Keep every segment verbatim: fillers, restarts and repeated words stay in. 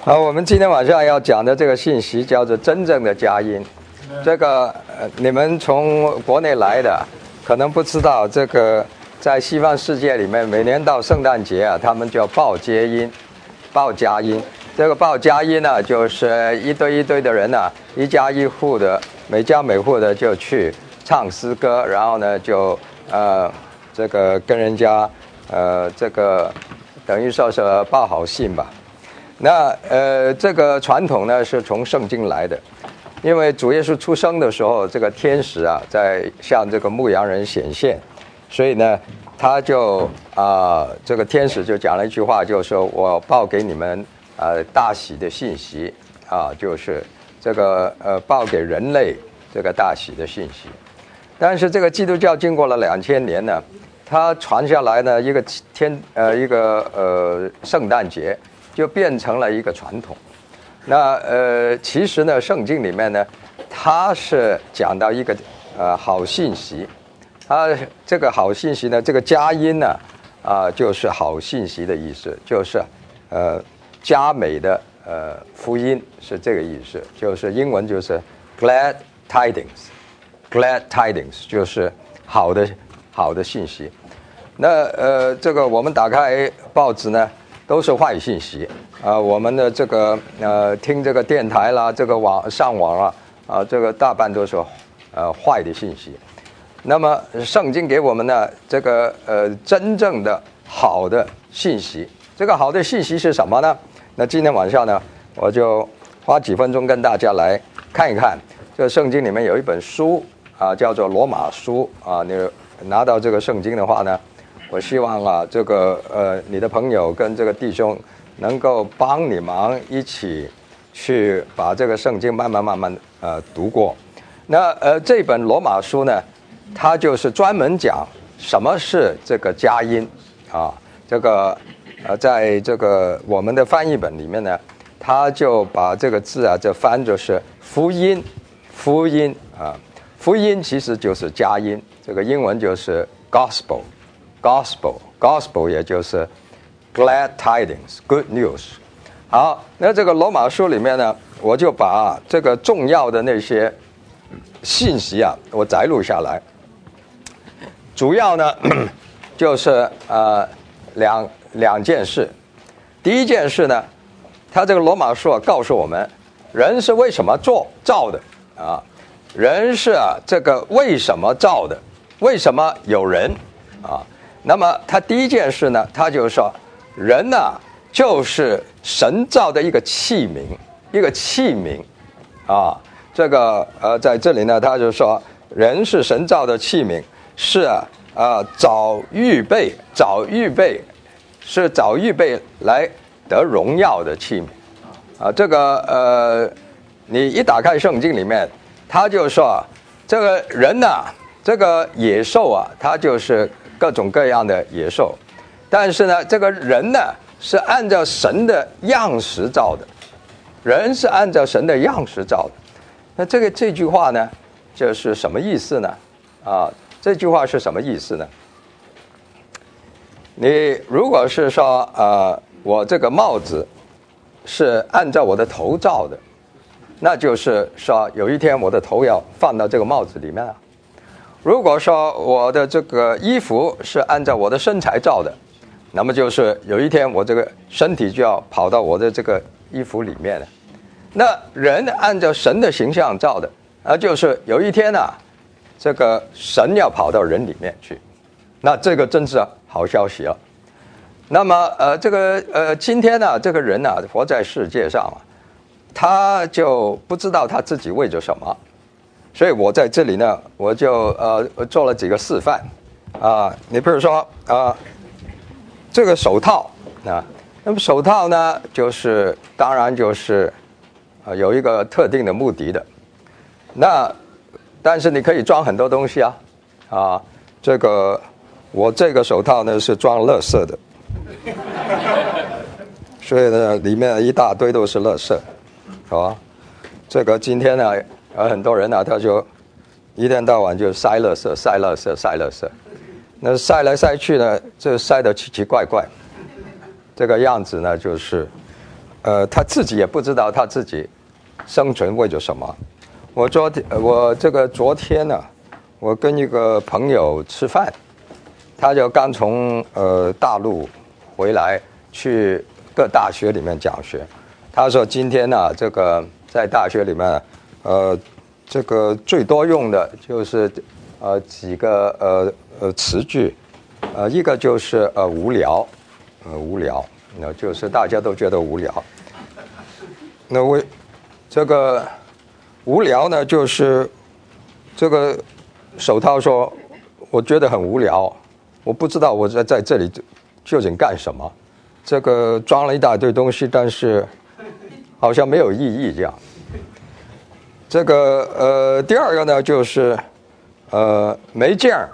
好，我们今天晚上要讲的这个信息叫做真正的佳音。这个呃，你们从国内来的，可能不知道，这个在西方世界里面，每年到圣诞节啊，他们叫报佳音，报佳音。这个报佳音呢，就是一堆一堆的人啊，一家一户的，每家每户的就去唱诗歌，然后呢就呃这个跟人家呃这个等于说是报好信吧。那呃，这个传统呢是从圣经来的，因为主耶稣出生的时候，这个天使啊在向这个牧羊人显现，所以呢，他就啊、呃，这个天使就讲了一句话，就是说我报给你们呃大喜的信息啊，就是这个呃报给人类这个大喜的信息。但是这个基督教经过了两千年呢，它传下来呢一个天呃一个呃圣诞节。就变成了一个传统。那呃，其实呢，圣经里面呢，它是讲到一个呃好信息，它这个好信息呢，这个佳音呢，啊、呃，就是好信息的意思，就是呃佳美的呃福音是这个意思，就是英文就是 glad tidings，glad tidings 就是好的好的信息。那呃，这个我们打开报纸呢。都是坏信息啊、呃！我们的这个呃，听这个电台啦，这个网上网啊，啊、呃，这个大半都是呃坏的信息。那么圣经给我们呢，这个呃真正的好的信息，这个好的信息是什么呢？那今天晚上呢，我就花几分钟跟大家来看一看。这个圣经里面有一本书啊、呃，叫做《罗马书》啊。你拿到这个圣经的话呢？我希望啊，这个呃，你的朋友跟这个弟兄能够帮你忙，一起去把这个圣经慢慢慢慢呃读过。那呃，这本罗马书呢，它就是专门讲什么是这个佳音啊。这个呃，在这个我们的翻译本里面呢，它就把这个字啊，这翻就是福音，福音啊，福音其实就是佳音，这个英文就是 gospel。Gospel, gospel 也就是 glad tidings, good news。好，那这个罗马书里面呢，我就把这个重要的那些信息啊，我摘录下来。主要呢，就是呃两两件事。第一件事呢，他这个罗马书啊，告诉我们，人是为什么做造的啊？人是啊，这个为什么造的？为什么有人啊？那么他第一件事呢，他就说人呢、啊、就是神造的一个器皿，一个器皿啊。这个呃在这里呢，他就说人是神造的器皿，是啊呃早预备，早预备是早预备来得荣耀的器皿啊。这个呃你一打开圣经里面，他就说这个人呢、啊，这个野兽啊，他就是各种各样的野兽，但是呢，这个人呢是按照神的样式造的，人是按照神的样式造的。那这个这句话呢，就是什么意思呢？啊，这句话是什么意思呢？你如果是说，呃，我这个帽子是按照我的头造的，那就是说有一天我的头要放到这个帽子里面啊。如果说我的这个衣服是按照我的身材造的，那么就是有一天我这个身体就要跑到我的这个衣服里面了。那人按照神的形象造的，啊，就是有一天啊，这个神要跑到人里面去，那这个真是好消息了。那么呃，这个呃，今天呢、啊，这个人呢、啊，活在世界上啊，他就不知道他自己为着什么。所以我在这里呢，我就呃做了几个示范啊、呃。你比如说啊、呃，这个手套啊，那么手套呢，就是当然就是啊、呃、有一个特定的目的的。那但是你可以装很多东西啊啊，这个我这个手套呢是装垃圾的，所以呢里面一大堆都是垃圾，好吧？这个今天呢。而很多人呢、啊，他就一天到晚就塞垃圾、塞垃圾、塞垃圾，那塞来塞去呢，这塞得奇奇怪怪，这个样子呢，就是呃，他自己也不知道他自己生存为着什么。我昨天，我这个昨天呢、啊，我跟一个朋友吃饭，他就刚从呃大陆回来，去各大学里面讲学。他说今天呢、啊，这个在大学里面，呃，这个最多用的就是呃几个呃呃词句，呃，一个就是呃无聊，呃无聊。那就是大家都觉得无聊。那为这个无聊呢，就是这个手套说，我觉得很无聊，我不知道我在在这里究竟干什么。这个装了一大堆东西，但是好像没有意义这样。这个呃，第二个呢，就是呃没劲儿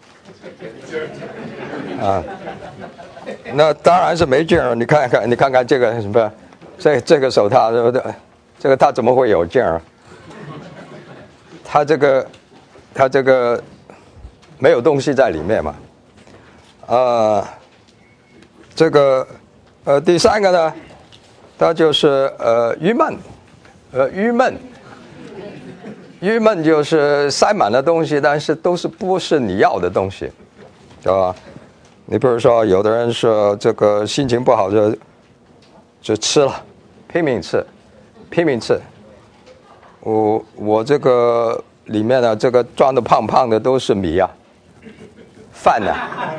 啊。那当然是没劲儿，你看看，你看看这个什么，这这个手套，对不对？这个它怎么会有劲儿？它这个，它这个没有东西在里面嘛。呃，这个呃第三个呢，它就是呃郁闷，呃郁闷，郁闷就是塞满了东西，但是都是不是你要的东西，对吧？你比如说，有的人说这个心情不好就就吃了，拼命吃，拼命吃。我我这个里面呢，这个装的胖胖的都是米啊，饭呢、啊。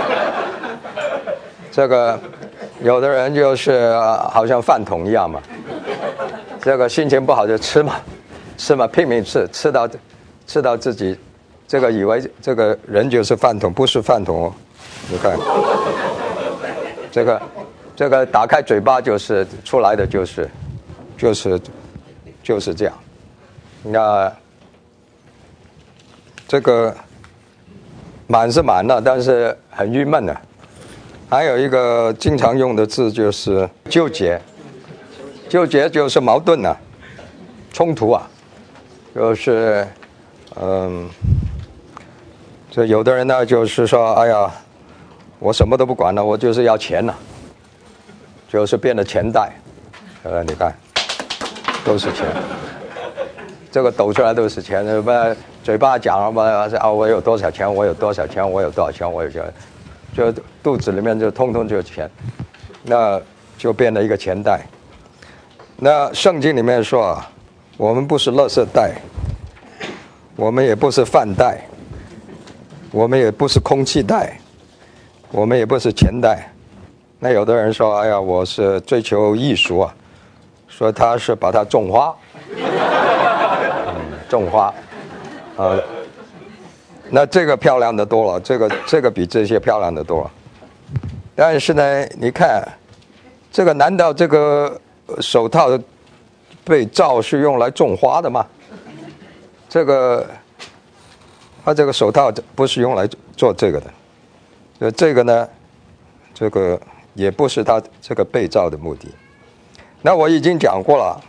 这个有的人就是好像饭桶一样嘛，这个心情不好就吃嘛，吃嘛，拼命吃，吃到吃到自己这个以为这个人就是饭桶，不是饭桶哦。你看，这个，这个打开嘴巴就是出来的就是，就是就是这样。那这个满是满了，但是很郁闷的。还有一个经常用的字就是纠结，纠结就是矛盾啊，冲突啊，就是嗯，这有的人呢就是说，哎呀。我什么都不管了，我就是要钱了，就是变得钱袋，呃，你看，都是钱，这个抖出来都是钱，什么嘴巴讲什么啊，我有多少钱，我有多少钱，我有多少钱，我有钱，就肚子里面就通通就是钱，那就变了一个钱袋。那圣经里面说，我们不是垃圾袋，我们也不是饭袋，我们也不是空气袋。我们也不是钱袋，那有的人说：“哎呀，我是追求艺术啊，说他是把它种花，嗯、种花，呃，那这个漂亮的多了，这个这个比这些漂亮的多了。但是呢，你看，这个难道这个手套被造是用来种花的吗？这个，它这个手套不是用来做这个的。”呃，这个呢，这个也不是他这个被造的目的。那我已经讲过了，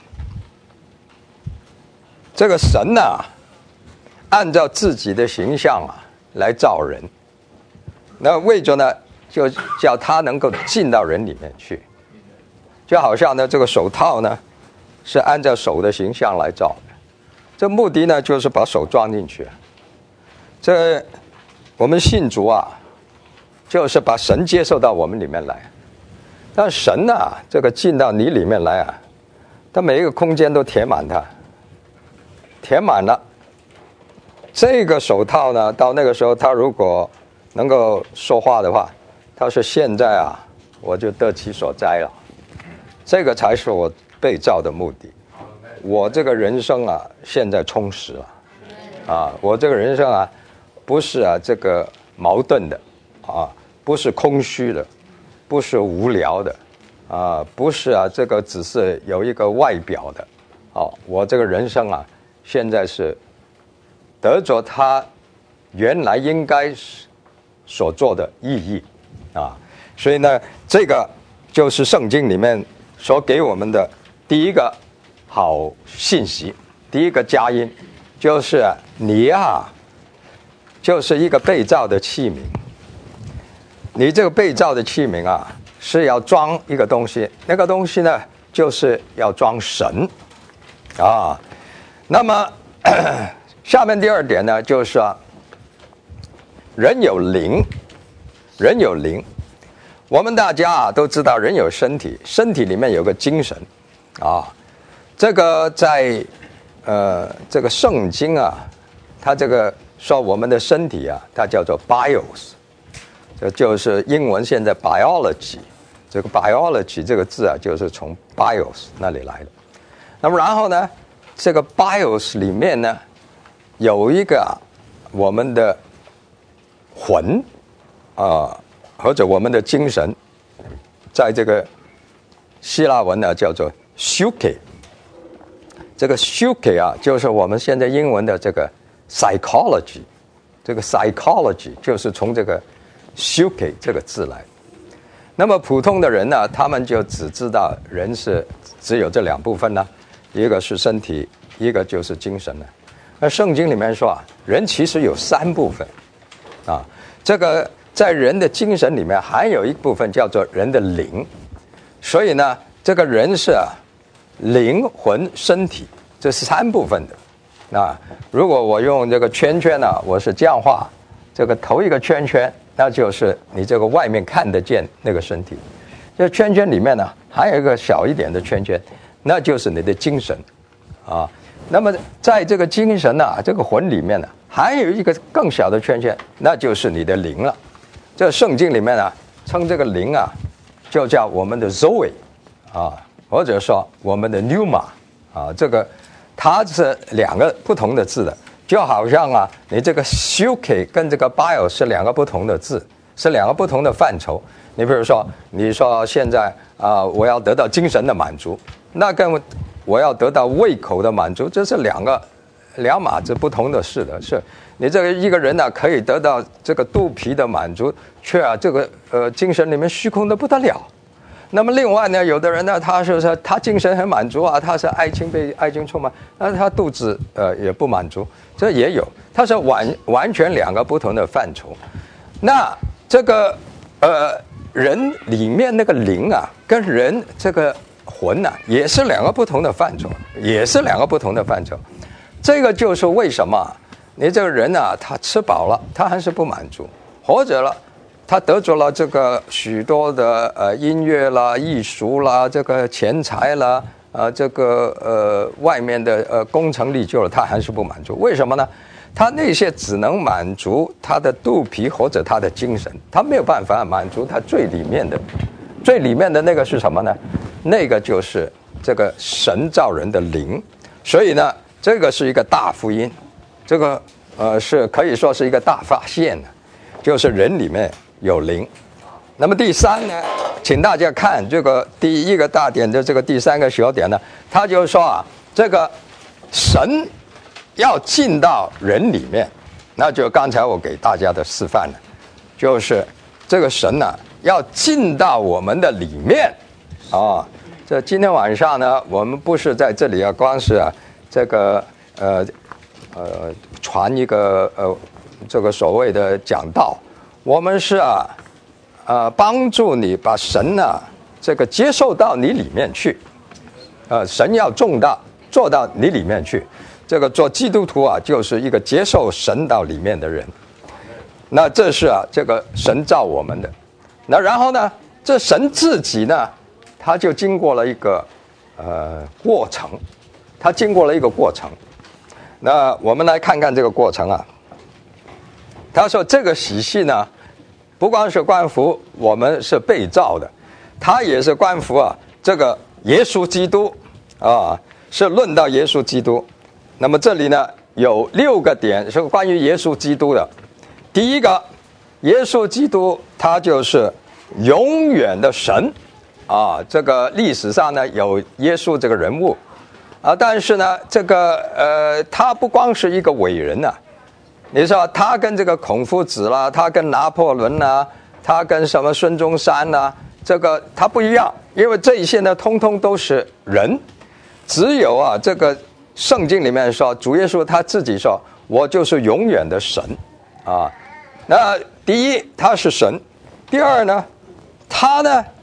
这个神呢、啊，按照自己的形象啊来造人，那为着呢，就叫他能够进到人里面去，就好像呢，这个手套呢，是按照手的形象来造的，这目的呢，就是把手装进去。这我们信主啊。就是把神接受到我们里面来，但神呢、啊，这个进到你里面来啊，他每一个空间都填满它，填满了。这个手套呢，到那个时候，他如果能够说话的话，他说：“现在啊，我就得其所哉了。”这个才是我被造的目的。我这个人生啊，现在充实了，啊，我这个人生啊，不是啊这个矛盾的。啊，不是空虚的，不是无聊的，啊，不是啊，这个只是有一个外表的，哦，我这个人生啊，现在是得着他原来应该所做的意义，啊，所以呢，这个就是圣经里面所给我们的第一个好信息，第一个佳音，就是你啊，就是一个被造的器皿。你这个被造的器皿啊，是要装一个东西，那个东西呢， 就是要装神啊。那么下面第二点呢，就是说人有灵，人有灵。我们大家啊都知道，人有身体，身体里面有个精神啊。这个在呃这个圣经啊，它这个说我们的身体啊，它叫做 bios， 这就是英文现在 biology。这个 biology 这个字啊，就是从 bios 那里来的。那么然后呢，这个 bios 里面呢，有一个、啊、我们的魂啊、呃，或者我们的精神，在这个希腊文呢叫做 psyche。这个 psyche 啊，就是我们现在英文的这个 psychology。这个 psychology 就是从这个 psyche 这个字来。那么普通的人呢，他们就只知道人是只有这两部分呢，一个是身体，一个就是精神呢。而圣经里面说啊，人其实有三部分啊。这个在人的精神里面还有一部分叫做人的灵，所以呢，这个人是、啊、灵魂身体这是三部分的。啊，如果我用这个圈圈呢、啊，我是这样画，这个头一个圈圈。那就是你这个外面看得见那个身体，这圈圈里面呢还有一个小一点的圈圈，那就是你的精神，啊，那么在这个精神啊，这个魂里面呢，还有一个更小的圈圈，那就是你的灵了。这圣经里面呢，称这个灵啊，就叫我们的 Zoe 啊，或者说我们的 Pneuma 啊，这个它是两个不同的字的。就好像啊，你这个 psyche 跟这个 bio 是两个不同的字，是两个不同的范畴。你比如说，你说现在啊、呃，我要得到精神的满足，那跟我要得到胃口的满足，这是两个两码子不同的事的。是你这个一个人呢、啊，可以得到这个肚皮的满足，却啊这个呃精神里面虚空的不得了。那么另外呢，有的人呢，他是说他精神很满足啊，他是爱情被爱情充满，但是他肚子呃也不满足，这也有，他是完完全两个不同的范畴。那这个呃人里面那个灵啊，跟人这个魂啊，也是两个不同的范畴，也是两个不同的范畴。这个就是为什么你这个人啊，他吃饱了，他还是不满足，或者了。他得着了这个许多的呃音乐啦、艺术啦、这个钱财啦，呃，这个呃外面的呃功成立就了，他还是不满足。为什么呢？他那些只能满足他的肚皮或者他的精神，他没有办法满足他最里面的。最里面的那个是什么呢？那个就是这个神造人的灵。所以呢，这个是一个大福音，这个呃是可以说是一个大发现的，就是人里面。有灵。那么第三呢，请大家看这个第一个大点的这个第三个小点呢，他就说啊，这个神要进到人里面，那就刚才我给大家的示范了，就是这个神呢、啊、要进到我们的里面啊。这今天晚上呢，我们不是在这里啊，光是啊这个呃呃传一个呃这个所谓的讲道。我们是啊，呃，帮助你把神呢、啊，这个接受到你里面去，呃，神要种到做到你里面去。这个做基督徒啊，就是一个接受神到里面的人。那这是啊，这个神造我们的。那然后呢，这神自己呢，他就经过了一个呃过程，他经过了一个过程。那我们来看看这个过程啊。他说这个喜系呢。不光是关乎我们是被造的，它也是关乎啊这个耶稣基督啊，是论到耶稣基督。那么这里呢有六个点是关于耶稣基督的。第一个，耶稣基督他就是永远的神啊，这个历史上呢有耶稣这个人物啊，但是呢这个呃他不光是一个伟人呐、啊。你说他跟这个孔夫子啦，他跟拿破仑啦，他跟什么孙中山啦，这个他不一样，因为这一些呢，通通都是人。只有啊，这个圣经里面说，主耶稣他自己说，我就是永远的神啊。那第一，他是神；第二呢，他呢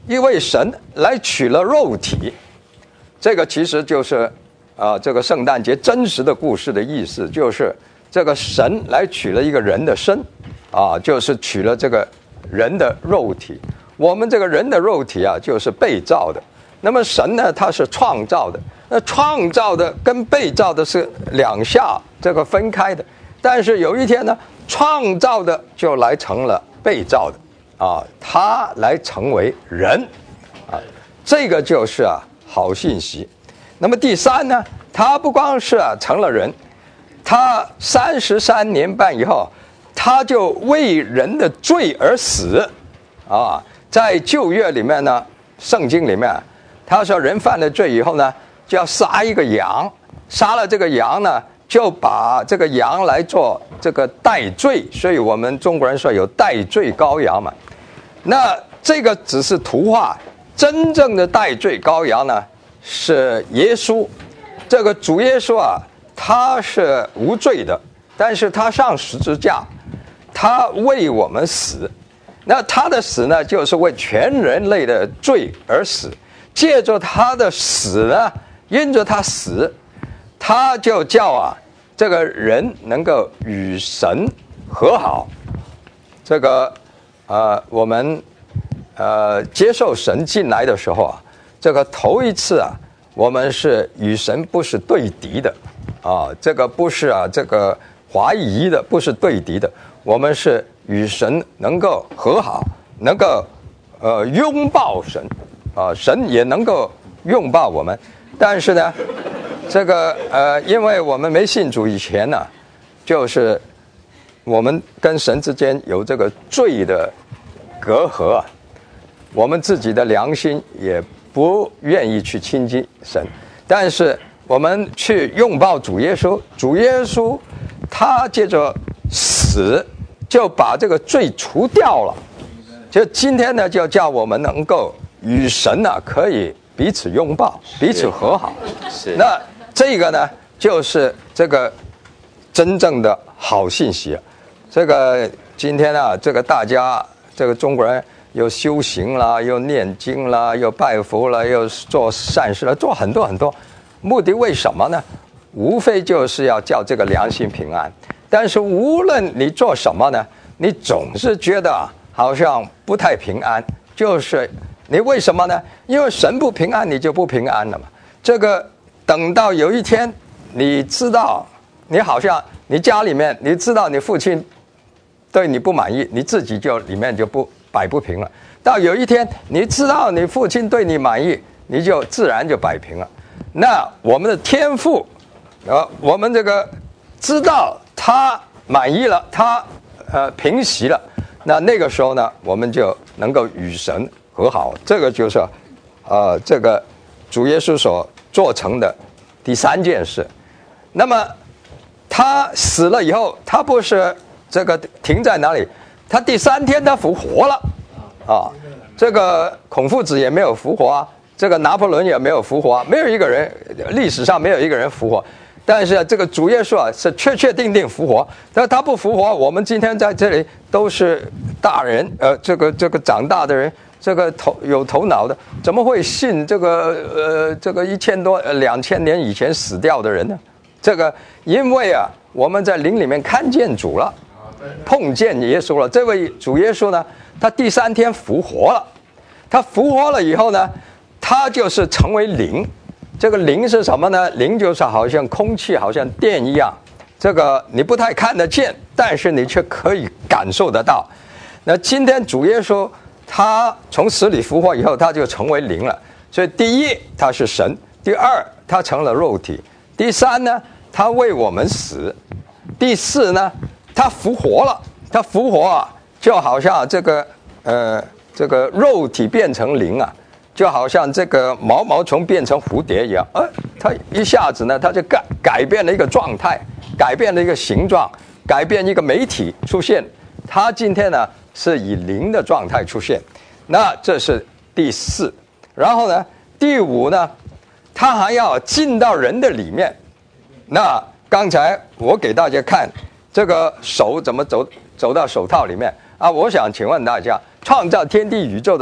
一位神来取了肉体，这个其实就是啊、呃、这个圣诞节真实的故事的意思，就是这个神来取了一个人的身，啊，就是取了这个人的肉体。我们这个人的肉体啊，就是被造的。那么神呢，他是创造的。那创造的跟被造的是两下这个分开的。但是有一天呢，创造的就来成了被造的啊，他来成为人啊，这个就是啊好信息。那么第三呢，他不光是啊成了人，他三十三年半以后，他就为人的罪而死啊。在旧约里面呢，圣经里面他说人犯了罪以后呢，就要杀一个羊，杀了这个羊呢，就把这个羊来做这个代罪，所以我们中国人说有代罪羔羊嘛。那这个只是图画，真正的代罪羔羊呢是耶稣。这个主耶稣啊，他是无罪的，但是他上十字架，他为我们死。那他的死呢，就是为全人类的罪而死。借着他的死呢，因着他死，他就叫啊这个人能够与神和好。这个呃，我们呃接受神进来的时候啊，这个头一次啊，我们是与神不是对敌的啊，这个不是啊这个怀疑的，不是对敌的，我们是与神能够和好，能够呃拥抱神啊，神也能够拥抱我们。但是呢，这个呃，因为我们没信主以前呢，就是我们跟神之间有这个罪的隔阂啊，我们自己的良心也不愿意去亲近神。但是我们去拥抱主耶稣，主耶稣他借着死就把这个罪除掉了。就今天呢，就叫我们能够与神啊可以彼此拥抱，彼此和好。是。那这个呢，就是这个真正的好信息。这个今天啊，这个大家这个中国人又修行啦，又念经啦，又拜佛啦，又做善事啦，做很多很多。目的为什么呢？无非就是要叫这个良心平安。但是无论你做什么呢，你总是觉得好像不太平安。就是你为什么呢？因为神不平安，你就不平安了嘛。这个等到有一天你知道，你好像你家里面你知道你父亲对你不满意，你自己就里面就不摆不平了。到有一天你知道你父亲对你满意，你就自然就摆平了。那我们的天父，呃，我们这个知道他满意了，他呃平息了，那那个时候呢，我们就能够与神和好。这个就是呃这个主耶稣所做成的第三件事。那么他死了以后，他不是这个停在哪里？他第三天他复活了啊！这个孔夫子也没有复活啊，这个拿破仑也没有复活啊，没有一个人历史上没有一个人复活。但是这个主耶稣啊是确确定定复活，但他不复活，我们今天在这里都是大人，呃，这个这个长大的人，这个头有头脑的，怎么会信这个呃这个一千多呃两千年以前死掉的人呢？这个因为啊我们在灵里面看见主了，碰见耶稣了。这位主耶稣呢，他第三天复活了，他复活了以后呢，他就是成为灵。这个灵是什么呢？灵就是好像空气，好像电一样，这个你不太看得见，但是你却可以感受得到。那今天主耶稣他从死里复活以后，他就成为灵了。所以第一他是神，第二他成了肉体，第三呢他为我们死，第四呢他复活了。他复活啊，就好像这个呃这个肉体变成灵啊，就好像这个毛毛虫变成蝴蝶一样，呃，它一下子呢，它就改改变了一个状态，改变了一个形状，改变一个媒体出现。它今天呢是以灵的状态出现，那这是第四。然后呢，第五呢，它还要进到人的里面。那刚才我给大家看这个手怎么走走到手套里面啊？我想请问大家，创造天地宇宙的神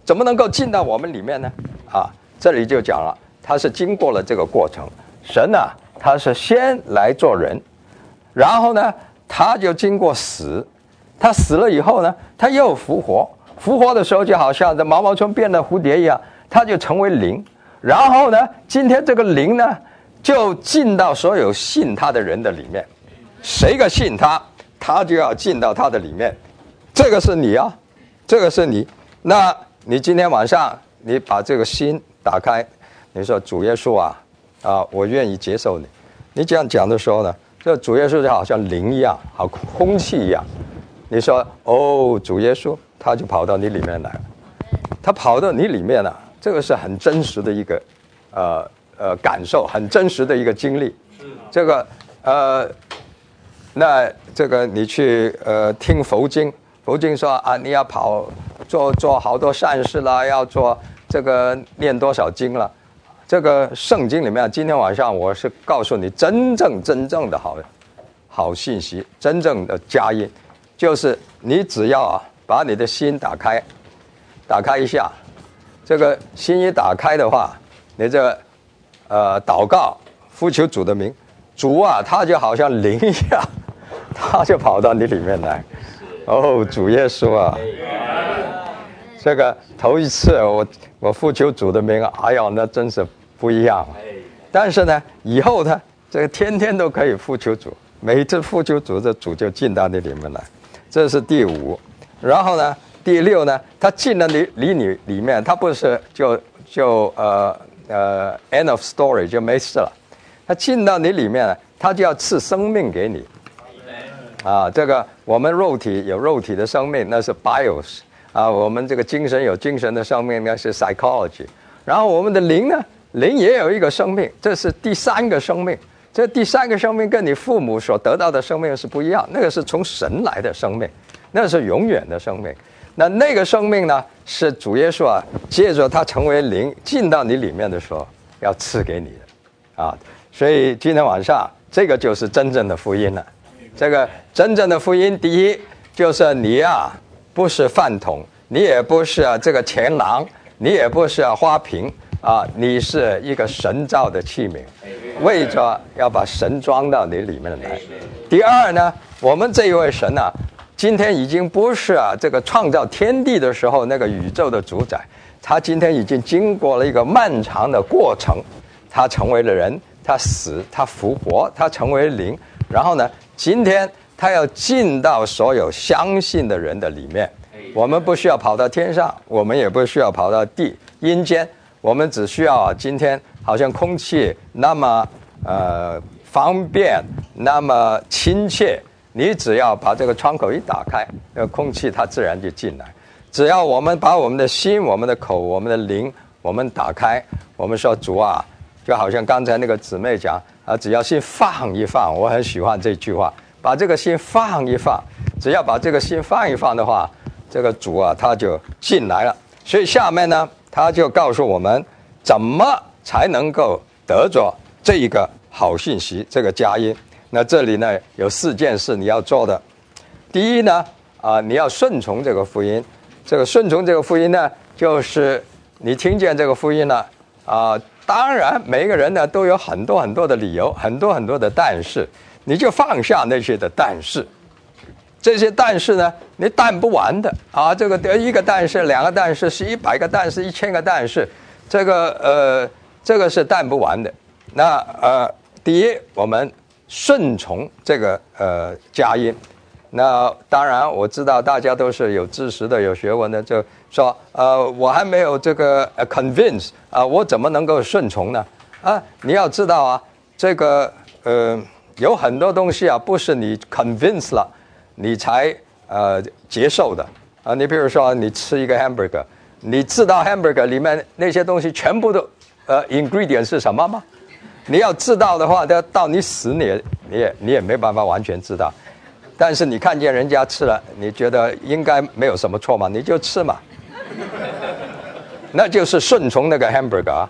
怎么能够进到我们里面呢？啊，这里就讲了，他是经过了这个过程。神呢、啊，他是先来做人，然后呢，他就经过死，他死了以后呢，他又复活。复活的时候就好像这毛毛虫变成蝴蝶一样，他就成为灵。然后呢，今天这个灵呢，就进到所有信他的人的里面。谁个信他，他就要进到他的里面。这个是你啊，这个是你。那你今天晚上你把这个心打开，你说主耶稣啊，啊，我愿意接受你。你这样讲的时候呢，这主耶稣就好像灵一样，好空气一样。你说哦，主耶稣，他就跑到你里面来了。他跑到你里面了、啊，这个是很真实的一个呃呃感受，很真实的一个经历。这个呃，那这个你去呃听佛经，佛经说啊，你要跑做做好多善事啦，要做这个念多少经了。这个圣经里面，今天晚上我是告诉你，真正真正的好好信息，真正的佳音，就是你只要啊把你的心打开，打开一下，这个心一打开的话，你这个呃祷告，呼求主的名，主啊，他就好像灵一样，他就跑到你里面来。哦，主耶稣啊！这个头一次我我呼求主的名，哎呀，那真是不一样。但是呢，以后呢，这个天天都可以呼求主，每一次呼求主，这主就进到你里面来。这是第五。然后呢，第六呢，他进了你离你里面，他不是就就呃呃 end of story 就没事了。他进到你里面，他就要赐生命给你。啊，这个我们肉体有肉体的生命，那是 bios。啊，我们这个精神有精神的生命，那是 psychology。然后我们的灵呢，灵也有一个生命，这是第三个生命。这第三个生命跟你父母所得到的生命是不一样，那个是从神来的生命，那是永远的生命。那那个生命呢，是主耶稣啊，借着他成为灵进到你里面的时候，要赐给你的。啊，所以今天晚上这个就是真正的福音了。这个真正的福音，第一就是你啊。不是饭桶，你也不是啊这个钱囊，你也不是啊花瓶啊，你是一个神造的器皿，为着要把神装到你里面来。第二呢，我们这一位神啊，今天已经不是啊这个创造天地的时候那个宇宙的主宰，他今天已经经过了一个漫长的过程，他成为了人，他死，他复活，他成为灵，然后呢，今天。他要进到所有相信的人的里面，我们不需要跑到天上，我们也不需要跑到地阴间，我们只需要啊，今天好像空气那么呃方便，那么亲切，你只要把这个窗口一打开，那个空气它自然就进来。只要我们把我们的心、我们的口、我们的灵，我们打开，我们说主啊，就好像刚才那个姊妹讲啊，只要心放一放，我很喜欢这句话。把这个心放一放，只要把这个心放一放的话，这个主啊他就进来了。所以下面呢，他就告诉我们怎么才能够得着这一个好信息，这个佳音。那这里呢有四件事你要做的。第一呢，啊，你要顺从这个福音。这个顺从这个福音呢，就是你听见这个福音了啊。当然，每一个人呢都有很多很多的理由，很多很多的但是。你就放下那些的但是，这些但是呢，你但不完的啊！这个一个但是，两个但是，是一百个但是，一千个但是，这个呃，这个是但不完的。那呃，第一，我们顺从这个呃佳音。那当然，我知道大家都是有知识的、有学问的，就说呃，我还没有这个 convince 啊，我怎么能够顺从呢？啊，你要知道啊，这个呃。有很多东西啊，不是你 convince 了，你才呃接受的啊。你比如说，你吃一个 hamburger， 你知道 hamburger 里面那些东西全部都呃 ingredient 是什么吗？你要知道的话，到你死你也你也你也没办法完全知道。但是你看见人家吃了，你觉得应该没有什么错嘛，你就吃嘛。那就是顺从那个 hamburger 啊。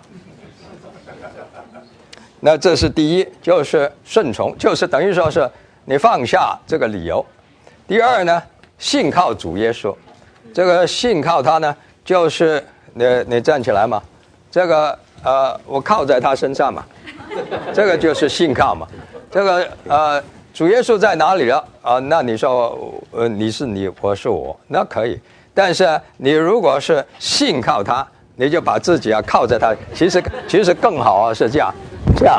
那这是第一，就是顺从，就是等于说是你放下这个理由。第二呢，信靠主耶稣，这个信靠他呢， 就是你你站起来嘛，这个呃我靠在他身上嘛，这个就是信靠嘛。这个呃主耶稣在哪里了啊、呃？那你说呃你是你，我是我，那可以。但是你如果是信靠他，你就把自己啊靠在他，其实其实更好啊，是这样，这样，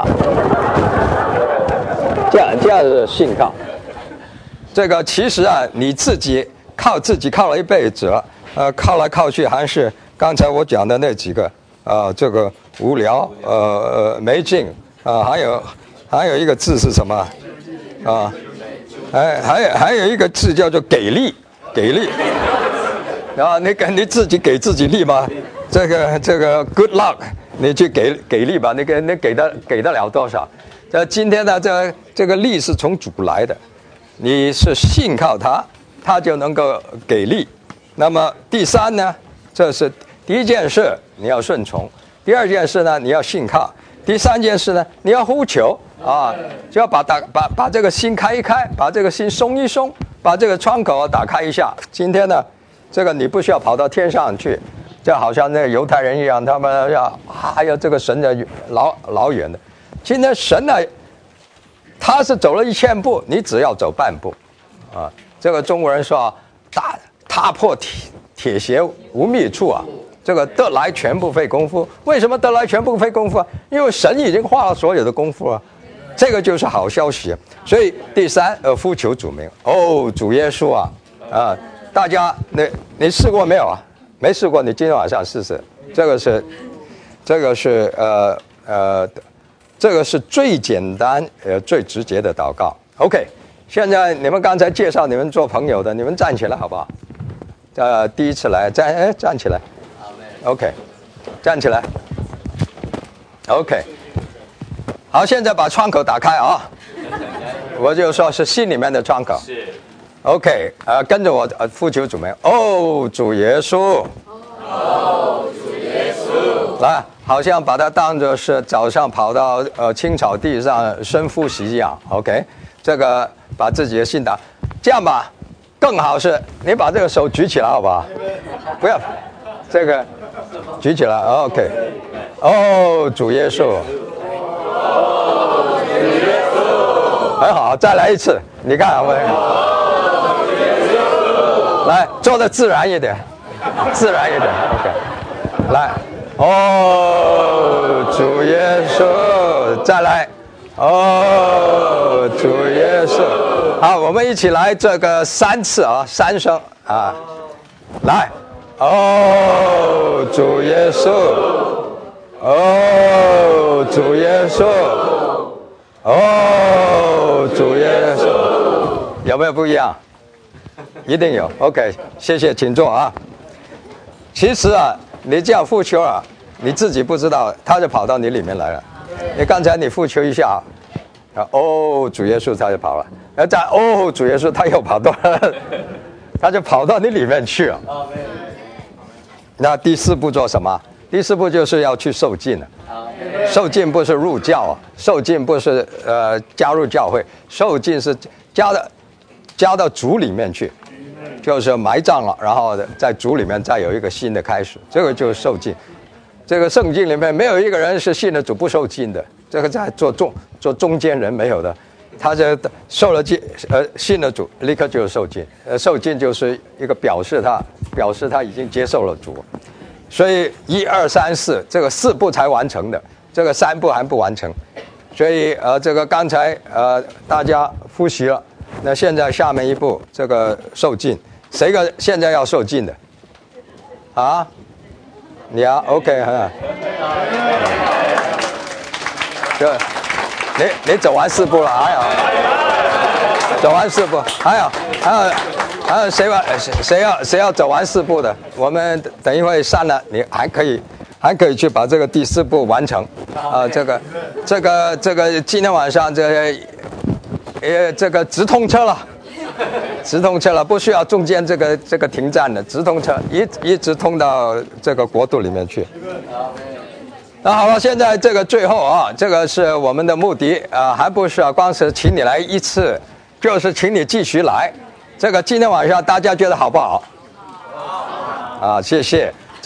这样这样是信靠。这个其实啊你自己靠自己靠了一辈子了，呃靠来靠去还是刚才我讲的那几个啊、呃，这个无聊呃呃没劲啊、呃，还有还有一个字是什么啊？哎，还有还有一个字叫做给力，给力。然后你给你自己给自己力吗？这个这个 good luck， 你去给给力吧，你给你给得给得了多少？这今天呢，这这个力是从主来的，你是信靠他，他就能够给力。那么第三呢，这是第一件事，你要顺从；第二件事呢，你要信靠；第三件事呢，你要呼求啊，就要把打把把这个心开一开，把这个心松一松，把这个窗口打开一下。今天呢，这个你不需要跑到天上去，就好像那个犹太人一样，他们要还有这个神的老老远的。今天神呢，他是走了一千步，你只要走半步，啊，这个中国人说啊，大踏破铁铁鞋无觅处啊，这个得来全不费工夫。为什么得来全不费工夫啊？因为神已经花了所有的功夫啊，这个就是好消息。所以第三，呃，呼求主名，哦，主耶稣啊，啊。大家，你你试过没有啊？没试过，你今天晚上试试。这个是，这个是呃呃，这个是最简单呃最直接的祷告。OK， 现在你们刚才介绍你们做朋友的，你们站起来好不好？呃，第一次来站，哎，站起来。OK， 站起来。OK， 好，现在把窗口打开啊！我就说是心里面的窗口。是。OK， 呃，跟着我，呃，呼求主名，哦，主耶稣，哦，主耶稣，来，好像把它当作是早上跑到呃青草地上深呼吸一样。OK， 这个把自己的心打，这样吧，更好是你把这个手举起来，好不好？不要，这个举起来 ，OK， 哦，主耶稣，哦，主耶稣，很好，再来一次，你看我。来，做的自然一点，自然一点 ，OK。来，哦，主耶稣，再来，哦，主耶稣。好，我们一起来这个三次啊，三声啊。来，哦，主耶稣，哦，主耶稣，哦，主耶稣，有没有不一样？一定有 ，OK， 谢谢，请坐啊。其实啊，你这样呼求啊，你自己不知道，他就跑到你里面来了。你刚才你呼求一下，啊，哦，主耶稣，他就跑了，然后再哦，主耶稣，他又跑到了，他就跑到你里面去了。那第四步做什么？第四步就是要去受浸了。受浸不是入教啊，受浸不是呃加入教会，受浸是加的加到主里面去。就是埋葬了，然后在主里面再有一个新的开始，这个就是受浸。这个圣经里面没有一个人是信了主不受浸的，这个在做中做中间人没有的，他这受了浸，呃，信了主，立刻就是受浸。呃，受浸就是一个表示他表示他已经接受了主，所以一二三四这个四步才完成的，这个三步还不完成，所以呃，这个刚才呃大家复习了，那现在下面一步这个受浸。谁个现在要受浸的？啊？你啊 ？OK 哈。就你你走完四步了，还有走完四步，还有还有还有谁完谁谁要谁要走完四步的？我们等一会散了，你还可以还可以去把这个第四步完成啊、呃！这个这个这个今天晚上这个呃这个直通车了。直通车了，不需要中间这个这个停站的，直通车一一直通到这个国度里面去。那好了，现在这个最后啊，这个是我们的目的啊，还不是啊，光是请你来一次，就是请你继续来。这个今天晚上大家觉得好不好？好。啊，谢谢。这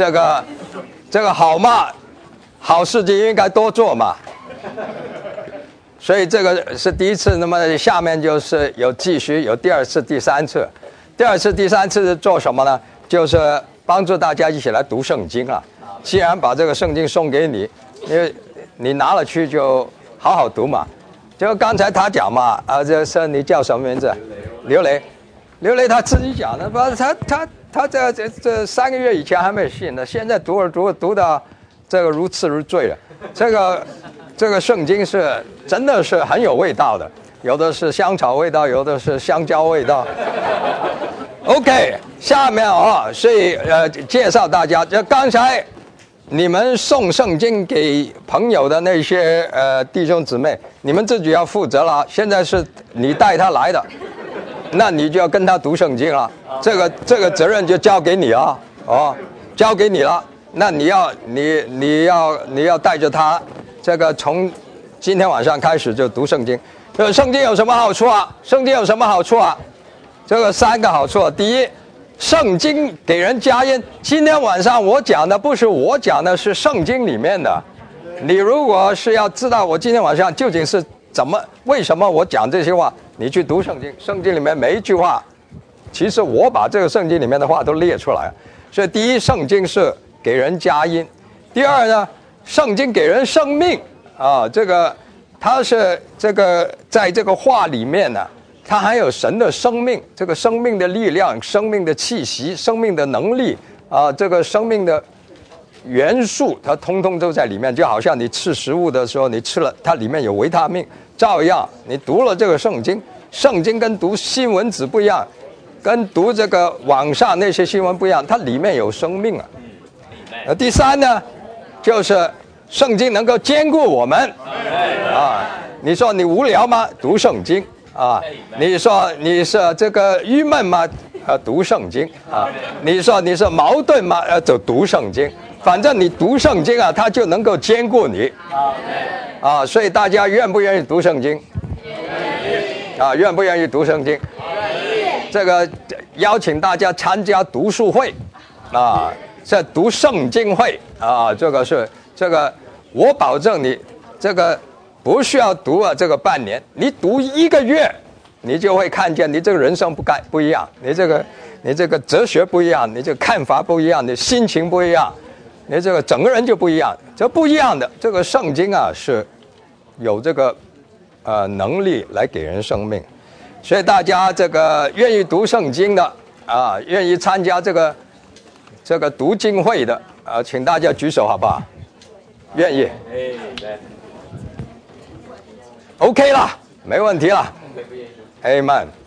这个这个好嘛，好事情应该多做嘛。所以这个是第一次，那么下面就是有继续有第二次、第三次。第二次、第三次是做什么呢？就是帮助大家一起来读圣经啊。既然把这个圣经送给你，因为你拿了去就好好读嘛。就刚才他讲嘛，啊，这是你叫什么名字？刘雷。刘雷他自己讲的，不，他他他这这这三个月以前还没信呢，现在读着读着读到这个如痴如醉了。这个这个圣经是真的是很有味道的，有的是香草味道，有的是香蕉味道。OK， 下面啊，所以呃介绍大家，就刚才你们送圣经给朋友的那些呃弟兄姊妹，你们自己要负责了。现在是你带他来的。那你就要跟他读圣经了，这个这个责任就交给你了，哦，交给你了。那你要你你要你要带着他，这个从今天晚上开始就读圣经。这个圣经有什么好处啊？圣经有什么好处啊？这个三个好处。第一，圣经给人加音。今天晚上我讲的不是我讲的，是圣经里面的。你如果是要知道我今天晚上究竟是怎么为什么我讲这些话，你去读圣经，圣经里面每一句话，其实我把这个圣经里面的话都列出来了。所以第一，圣经是给人加音；第二呢，圣经给人生命啊，这个它是这个在这个话里面呢，它还有神的生命，这个生命的力量、生命的气息、生命的能力啊，这个生命的元素，它通通都在里面。就好像你吃食物的时候，你吃了它里面有维他命，照样你读了这个圣经，圣经跟读新闻纸不一样，跟读这个网上那些新闻不一样，它里面有生命啊。呃，第三呢，就是圣经能够兼顾我们啊。你说你无聊吗？读圣经啊。你说你是这个郁闷吗？呃，读圣经啊。你说你是矛盾吗？呃，就读圣经。反正你读圣经啊，它就能够兼顾你啊。所以大家愿不愿意读圣经？啊，愿不愿意读圣经？这个邀请大家参加读书会啊，这读圣经会啊，这个是这个，我保证你这个不需要读啊，这个半年，你读一个月，你就会看见你这个人生不改不一样，你这个你这个哲学不一样，你这个看法不一样，你心情不一样，你这个整个人就不一样，这不一样的。这个圣经啊是有这个呃能力来给人生命，所以大家这个愿意读圣经的啊，愿意参加这个这个读经会的啊，请大家举手好不好？愿意 ？OK 了，没问题了。Amen。